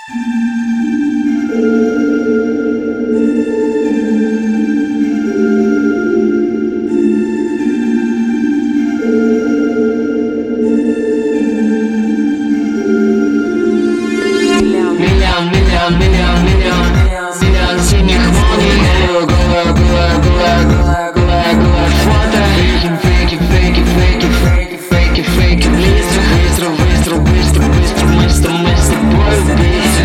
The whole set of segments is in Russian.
Миллион синих молний. Голая фото. Фейки. Быстро мы с тобой убийцы.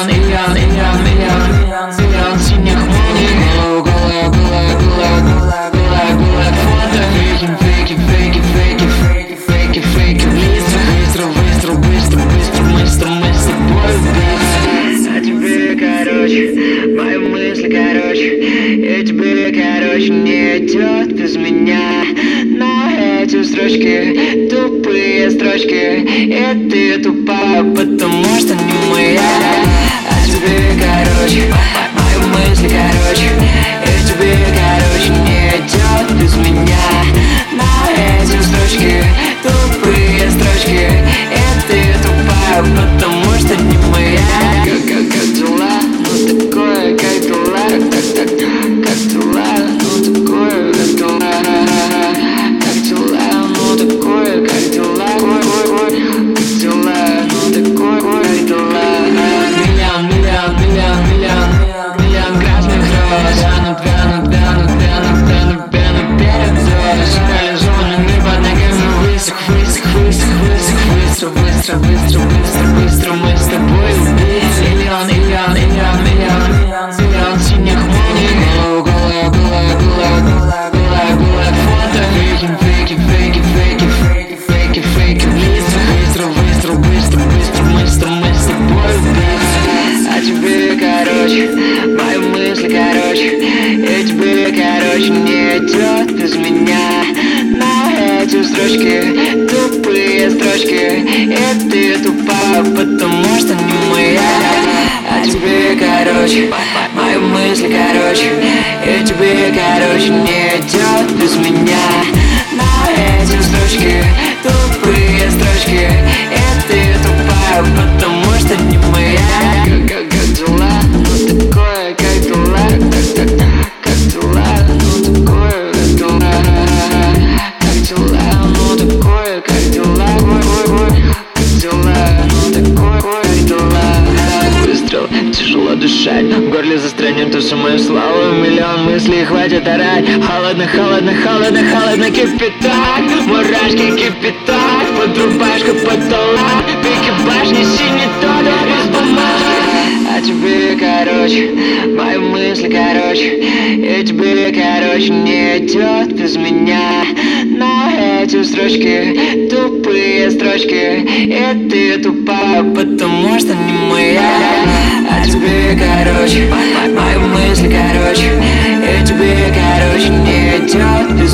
Миллион синих молний. Голая фото. Фейки. Быстро мы с тобой убийцы. А тебе, короче, мои мысли, короче, и тебе, короче, не идет без меня. Но эти строчки, тупые строчки, и ты тупая, потому что не моя. А тебе, короче, мои мысли, короче, и тебе, короче, не идет без меня. Но эти строчки, тупые строчки, и ты тупая, потому что не моя. Как дела? Ну такое, как дела? Как дела? Ну такое, как дела? Как дела? Ну такое, как дела? Как дела? Ну такое, как дела? Миллион грязных роз. Вянут передоз. Парализованный мир под ногами высох. Быстро мы с тобой убийцы. Миллион синих молний. Голая фото. Фейки. Быстро мы с тобой убийцы. А тебе, короче, мои мысли, короче, и тебе, короче, не идет без меня. Но эти строчки, тупые строчки, и ты тупая, потому что не моя. А тебе, короче, мои мысли, короче, и тебе, короче, не идет без меня. Но эти строчки, тупые строчки, и ты тупая, потому что не моя. Как дела? Ну такое, как дела? Как дела? Ну такое, как дела? Как дела? Ну такое, как дела? Как дела? Ну такое, как дела? Выстрел, тяжело дышать, в горле застрянет всю мою славу. Миллион мыслей, хватит орать. Холодно кипяток, мурашки кипяток. Под рубашкой потолок, пики башни, синий тот из бумажки. А тебе, короче, мои мысли, короче, и тебе, короче, не идет без меня. Но эти строчки, тупые строчки, и ты тупая, потому что не моя. А тебе, короче, мои мысли, короче, и тебе, короче, не идет без